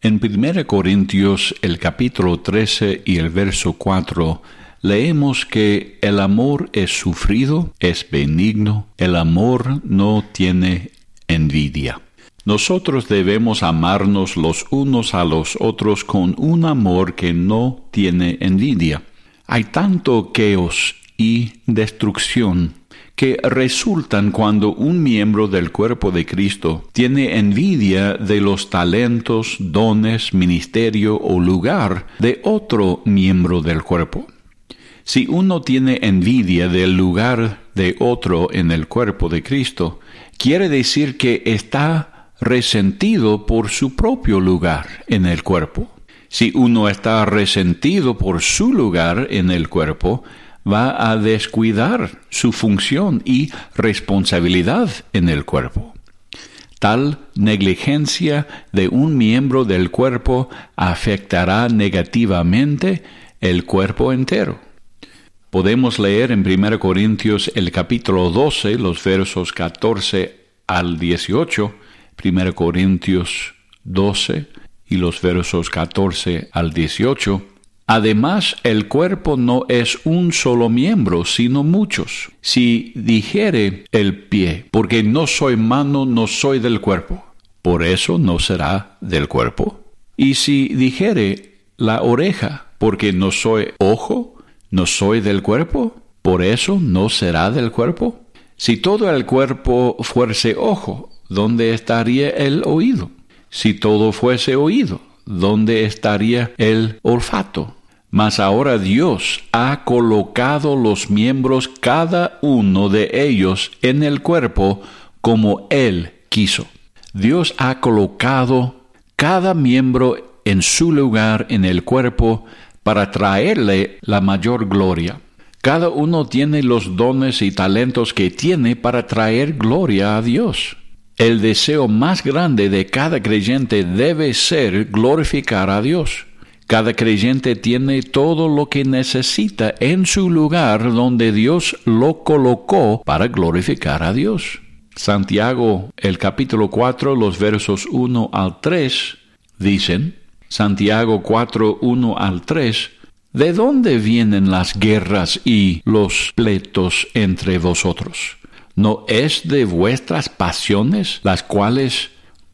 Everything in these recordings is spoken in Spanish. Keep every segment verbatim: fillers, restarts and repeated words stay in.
En primera Corintios, el capítulo trece y el verso cuatro, leemos que el amor es sufrido, es benigno, el amor no tiene envidia. Nosotros debemos amarnos los unos a los otros con un amor que no tiene envidia. Hay tanto caos y destrucción que resultan cuando un miembro del cuerpo de Cristo tiene envidia de los talentos, dones, ministerio o lugar de otro miembro del cuerpo. Si uno tiene envidia del lugar de otro en el cuerpo de Cristo, quiere decir que está resentido por su propio lugar en el cuerpo. Si uno está resentido por su lugar en el cuerpo, va a descuidar su función y responsabilidad en el cuerpo. Tal negligencia de un miembro del cuerpo afectará negativamente el cuerpo entero. Podemos leer en primera Corintios el capítulo doce, los versos catorce al dieciocho, primera Corintios doce y los versos catorce al dieciocho. Además, el cuerpo no es un solo miembro, sino muchos. Si dijere el pie, porque no soy mano, no soy del cuerpo, por eso no será del cuerpo. Y si dijere la oreja, porque no soy ojo, no soy del cuerpo, por eso no será del cuerpo. Si todo el cuerpo fuese ojo, ¿dónde estaría el oído? Si todo fuese oído, ¿dónde estaría el olfato? Mas ahora Dios ha colocado los miembros, cada uno de ellos, en el cuerpo como Él quiso. Dios ha colocado cada miembro en su lugar en el cuerpo para traerle la mayor gloria. Cada uno tiene los dones y talentos que tiene para traer gloria a Dios. El deseo más grande de cada creyente debe ser glorificar a Dios. Cada creyente tiene todo lo que necesita en su lugar donde Dios lo colocó para glorificar a Dios. Santiago, el capítulo cuatro, los versos uno al tres, dicen, Santiago cuatro, uno al tres, ¿de dónde vienen las guerras y los pleitos entre vosotros? ¿No es de vuestras pasiones las cuales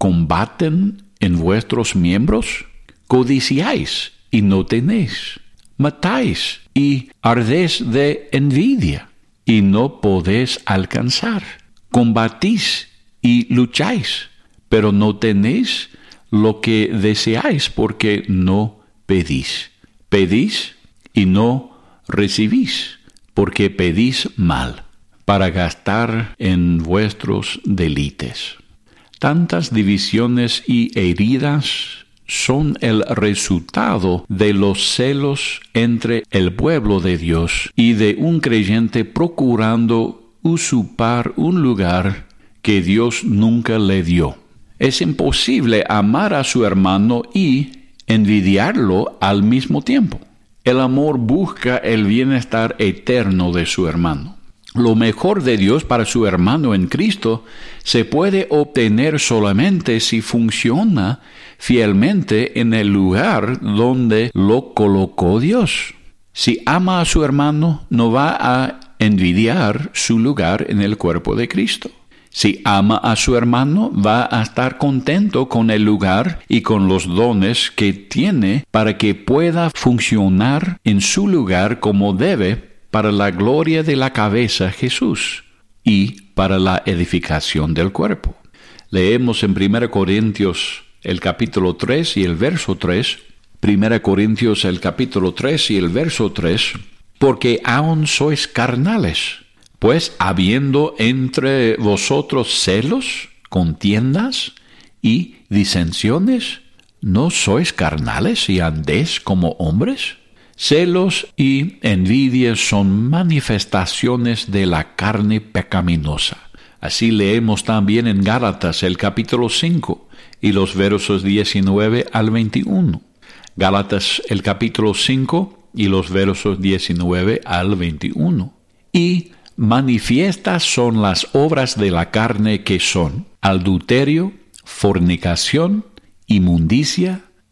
combaten en vuestros miembros? Codiciáis y no tenéis, matáis y ardéis de envidia y no podéis alcanzar, combatís y lucháis, pero no tenéis lo que deseáis porque no pedís. Pedís y no recibís, porque pedís mal, para gastar en vuestros deleites. Tantas divisiones y heridas son el resultado de los celos entre el pueblo de Dios y de un creyente procurando usurpar un lugar que Dios nunca le dio. Es imposible amar a su hermano y envidiarlo al mismo tiempo. El amor busca el bienestar eterno de su hermano. Lo mejor de Dios para su hermano en Cristo se puede obtener solamente si funciona fielmente en el lugar donde lo colocó Dios. Si ama a su hermano, no va a envidiar su lugar en el cuerpo de Cristo. Si ama a su hermano, va a estar contento con el lugar y con los dones que tiene para que pueda funcionar en su lugar como debe para la gloria de la cabeza Jesús y para la edificación del cuerpo. Leemos en primera Corintios el capítulo tres y el verso tres. primera Corintios el capítulo tres y el verso tres. Porque aún sois carnales, pues habiendo entre vosotros celos, contiendas y disensiones, ¿no sois carnales y andéis como hombres? Celos y envidia son manifestaciones de la carne pecaminosa. Así leemos también en Gálatas el capítulo cinco y los versos diecinueve al veintiuno. Gálatas el capítulo cinco y los versos diecinueve al veintiuno. Y manifiestas son las obras de la carne que son adulterio, fornicación, inmundicia,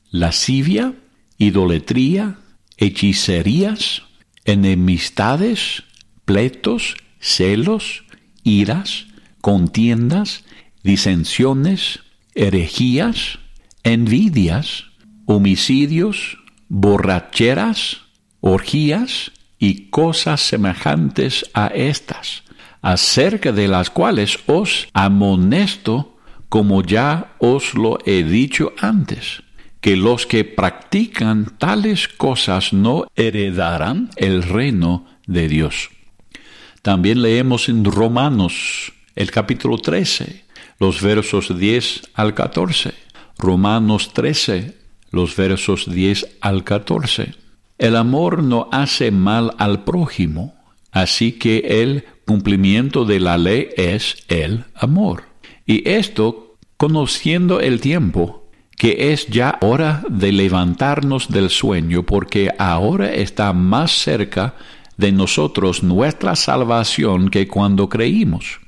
lascivia, idolatría, hechicerías, enemistades, pleitos, celos, iras, contiendas, disensiones, herejías, envidias, homicidios, borracheras, orgías y cosas semejantes a estas, acerca de las cuales os amonesto, como ya os lo he dicho antes, que los que practican tales cosas no heredarán el reino de Dios. También leemos en Romanos, el capítulo trece, los versos diez al catorce. Romanos trece, los versos diez al catorce. El amor no hace mal al prójimo, así que el cumplimiento de la ley es el amor. Y esto, conociendo el tiempo, que es ya hora de levantarnos del sueño, porque ahora está más cerca de nosotros nuestra salvación que cuando creímos.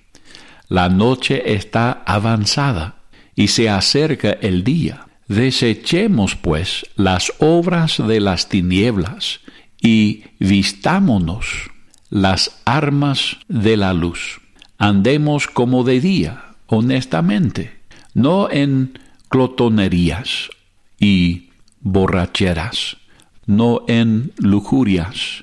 La noche está avanzada y se acerca el día. Desechemos, pues, las obras de las tinieblas y vistámonos las armas de la luz. Andemos como de día, honestamente, no en glotonerías y borracheras, no en lujurias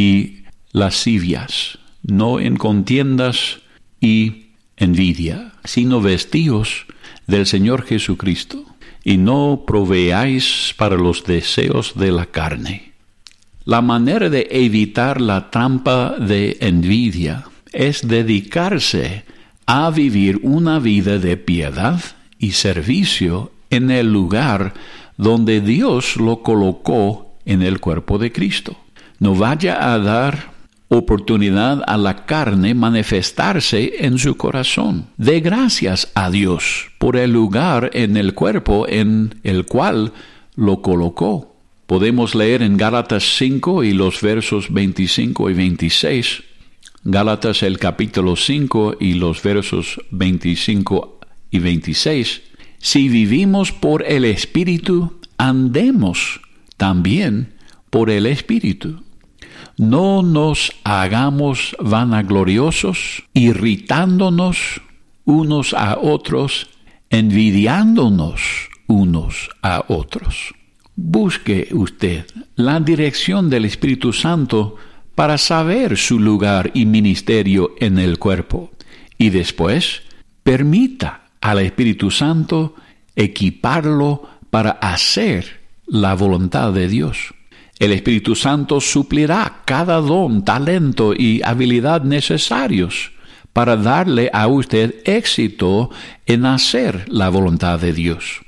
y lascivias, no en contiendas y envidia, sino vestíos del Señor Jesucristo, y no proveáis para los deseos de la carne. La manera de evitar la trampa de envidia es dedicarse a vivir una vida de piedad y servicio en el lugar donde Dios lo colocó en el cuerpo de Cristo. No vaya a dar oportunidad a la carne manifestarse en su corazón. Dé gracias a Dios por el lugar en el cuerpo en el cual lo colocó. Podemos leer en Gálatas cinco y los versos veinticinco y veintiséis. Gálatas el capítulo cinco y los versos veinticinco y veintiséis. Si vivimos por el Espíritu, andemos también por el Espíritu. No nos hagamos vanagloriosos, irritándonos unos a otros, envidiándonos unos a otros. Busque usted la dirección del Espíritu Santo para saber su lugar y ministerio en el cuerpo, y después permita al Espíritu Santo equiparlo para hacer la voluntad de Dios. El Espíritu Santo suplirá cada don, talento y habilidad necesarios para darle a usted éxito en hacer la voluntad de Dios.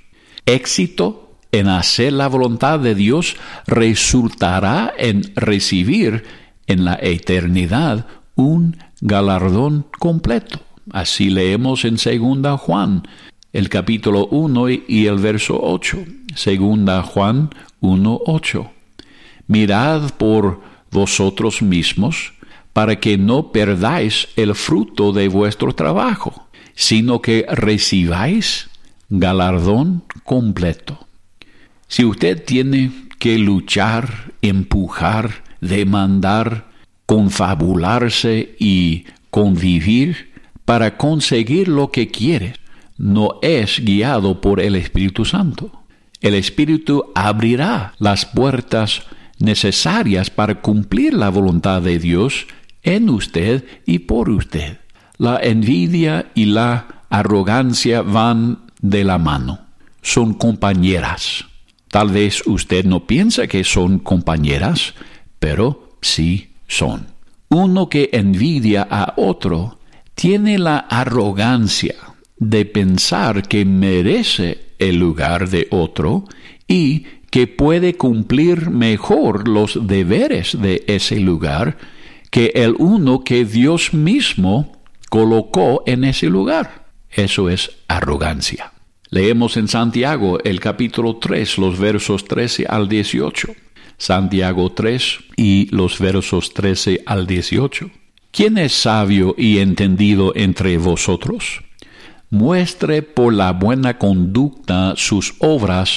Éxito en hacer la voluntad de Dios resultará en recibir en la eternidad un galardón completo. Así leemos en Segunda Juan, el capítulo uno y el verso ocho. Segunda Juan uno, ocho. Mirad por vosotros mismos, para que no perdáis el fruto de vuestro trabajo, sino que recibáis galardón completo. Si usted tiene que luchar, empujar, demandar, confabularse y convivir para conseguir lo que quiere, no es guiado por el Espíritu Santo. El Espíritu abrirá las puertas necesarias para cumplir la voluntad de Dios en usted y por usted. La envidia y la arrogancia van de la mano. Son compañeras. Tal vez usted no piensa que son compañeras, pero sí son. Uno que envidia a otro tiene la arrogancia de pensar que merece el lugar de otro y que puede cumplir mejor los deberes de ese lugar que el uno que Dios mismo colocó en ese lugar. Eso es arrogancia. Leemos en Santiago el capítulo tres, los versos trece al dieciocho. Santiago tres y los versos trece al dieciocho. ¿Quién es sabio y entendido entre vosotros? Muestre por la buena conducta sus obras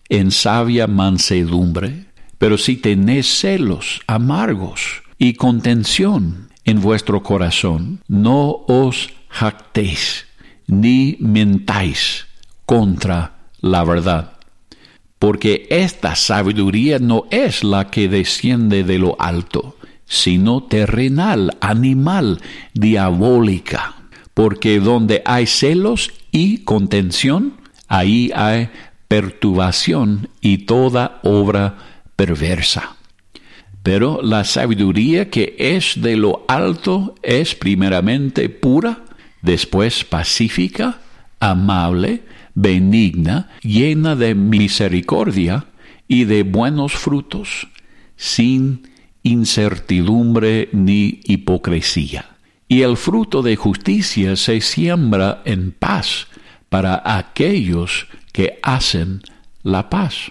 en sabia mansedumbre. Pero si tenéis celos amargos y contención en vuestro corazón, no os jactéis, ni mentáis contra la verdad. Porque esta sabiduría no es la que desciende de lo alto, sino terrenal, animal, diabólica. Porque donde hay celos y contención, ahí hay perturbación y toda obra perversa. Pero la sabiduría que es de lo alto es primeramente pura, después pacífica, amable, benigna, llena de misericordia y de buenos frutos, sin incertidumbre ni hipocresía. Y el fruto de justicia se siembra en paz para aquellos que hacen la paz.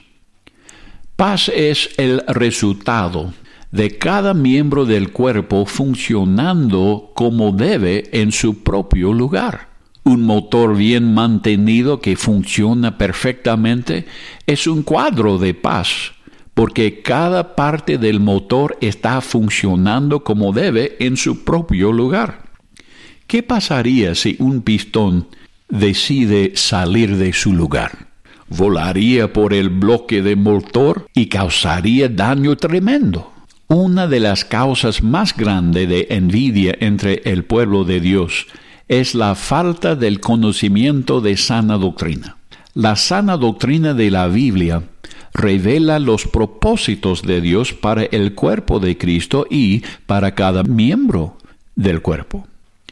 Paz es el resultado de cada miembro del cuerpo funcionando como debe en su propio lugar. Un motor bien mantenido que funciona perfectamente es un cuadro de paz, porque cada parte del motor está funcionando como debe en su propio lugar. ¿Qué pasaría si un pistón decide salir de su lugar? Volaría por el bloque de motor y causaría daño tremendo. Una de las causas más grandes de envidia entre el pueblo de Dios es la falta del conocimiento de sana doctrina. La sana doctrina de la Biblia revela los propósitos de Dios para el cuerpo de Cristo y para cada miembro del cuerpo.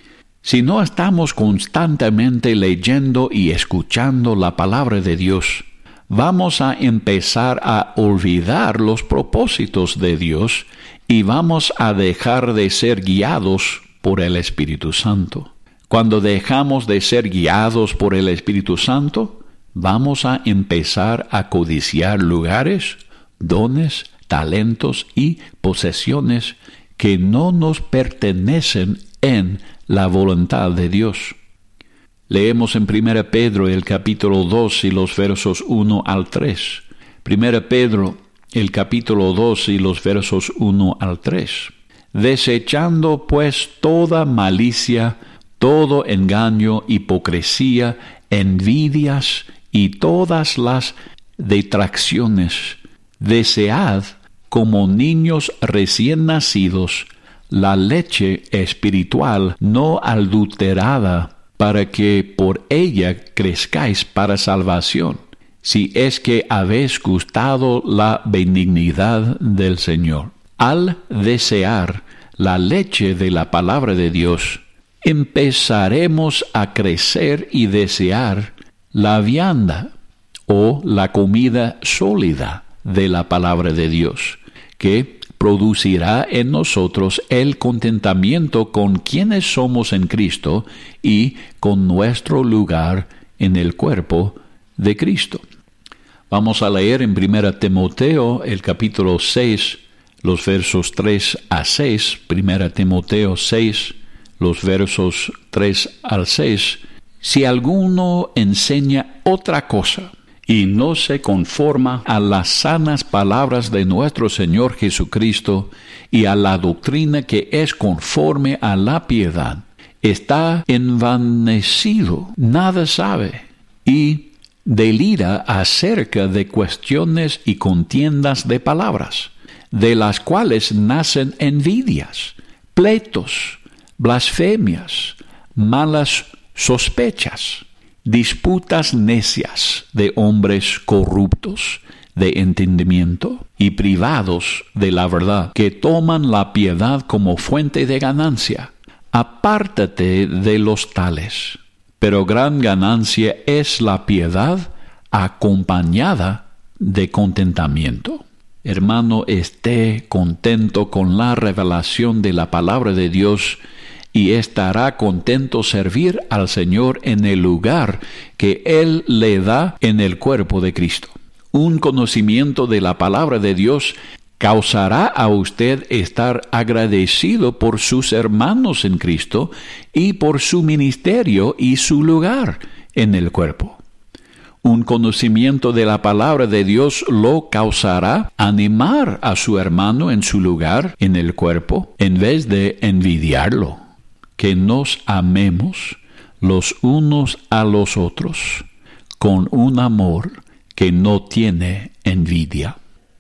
Si no estamos constantemente leyendo y escuchando la palabra de Dios, vamos a empezar a olvidar los propósitos de Dios y vamos a dejar de ser guiados por el Espíritu Santo. Cuando dejamos de ser guiados por el Espíritu Santo, vamos a empezar a codiciar lugares, dones, talentos y posesiones que no nos pertenecen en la voluntad de Dios. Leemos en primera Pedro el capítulo dos y los versos uno al tres. primera Pedro el capítulo dos y los versos uno al tres. Desechando pues toda malicia, todo engaño, hipocresía, envidias y todas las detracciones, desead como niños recién nacidos la leche espiritual no adulterada, para que por ella crezcáis para salvación, si es que habéis gustado la benignidad del Señor. Al desear la leche de la palabra de Dios, empezaremos a crecer y desear la vianda o la comida sólida de la palabra de Dios, que producirá en nosotros el contentamiento con quienes somos en Cristo y con nuestro lugar en el cuerpo de Cristo. Vamos a leer en primera Timoteo el capítulo seis, los versos tres a seis, primera Timoteo seis, los versos tres al seis. Si alguno enseña otra cosa y no se conforma a las sanas palabras de nuestro Señor Jesucristo y a la doctrina que es conforme a la piedad, está envanecido, nada sabe, y delira acerca de cuestiones y contiendas de palabras, de las cuales nacen envidias, pleitos, blasfemias, malas sospechas, disputas necias de hombres corruptos de entendimiento y privados de la verdad, que toman la piedad como fuente de ganancia. Apártate de los tales. Pero gran ganancia es la piedad acompañada de contentamiento. Hermano, esté contento con la revelación de la palabra de Dios y estará contento servir al Señor en el lugar que Él le da en el cuerpo de Cristo. Un conocimiento de la palabra de Dios causará a usted estar agradecido por sus hermanos en Cristo y por su ministerio y su lugar en el cuerpo. Un conocimiento de la palabra de Dios lo causará animar a su hermano en su lugar en el cuerpo, en vez de envidiarlo. Que nos amemos los unos a los otros con un amor que no tiene envidia.